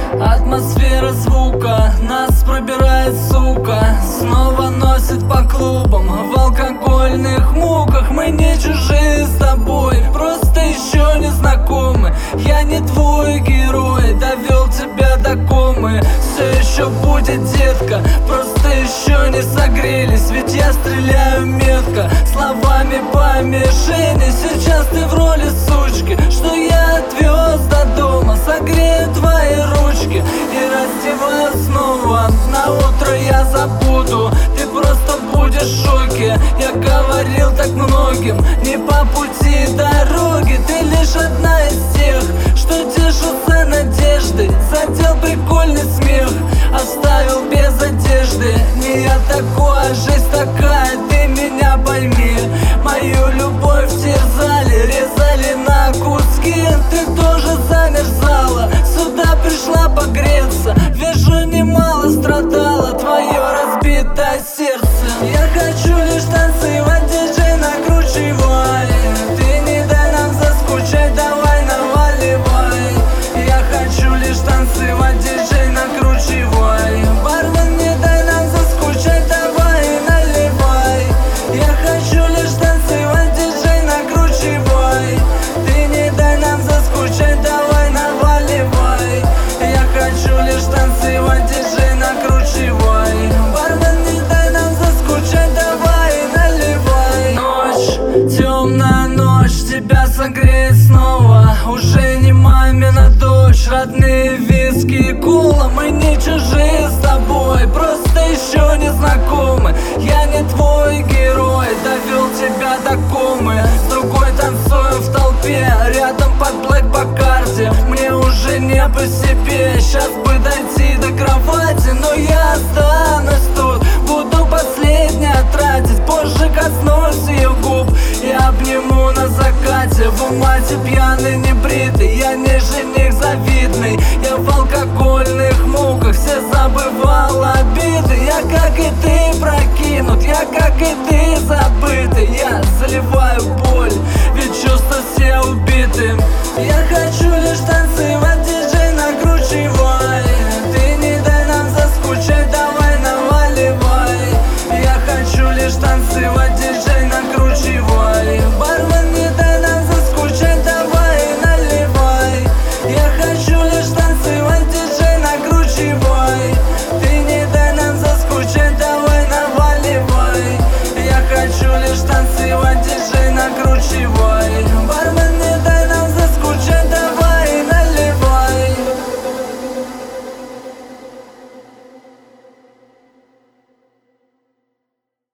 Атмосфера звука нас пробирает, сука. Снова носит по клубам в алкогольных муках. Мы не чужие с тобой, просто еще не знакомы. Я не твой герой, довел тебя до комы. Все еще будет, детка, просто еще не согрелись. Ведь я стреляю метко, словами по мишени. Сейчас ты в роли сучки, что я отвез до дома. Согрею твои ручки и раздеваю снова. На утро я забуду, ты просто будешь в шоке. Я говорил так многим, не по пути дороги. Ты лишь одна из тех, что тешится надеждой. Задел прикольный смех, оставил без одежды. Не я такой, а жизнь такая, ты меня пойми. Мою любовь терзали, резали на куски. Ты тоже замерзала, сюда пришла погреться. Вижу, немало страдала твое разбитое сердце. Я хочу лишь танцевать, диджей, накручивай. Ты не дай нам заскучать, давай наваливай. Я хочу лишь танцевать, диджей, накручивай. Бармен, не дай нам заскучать, давай наливай. Я хочу лишь танцевать, диджей, накручивай. Ты не дай нам заскучать, давай наваливай. Я хочу лишь танцевать, диджей, накручивай. Бармен, не дай нам заскучать, давай наливай. Ночь, темная ночь, тебя согреет снова. Уже не мамина дочь, родные виски и кола. Мы не чужие с тобой, просто еще не знакомы. Я не твой герой, довел тебя до комы. С другой танцую в толпе, рядом под Блэк Бакарди. Мне уже не по себе, сейчас бы дойти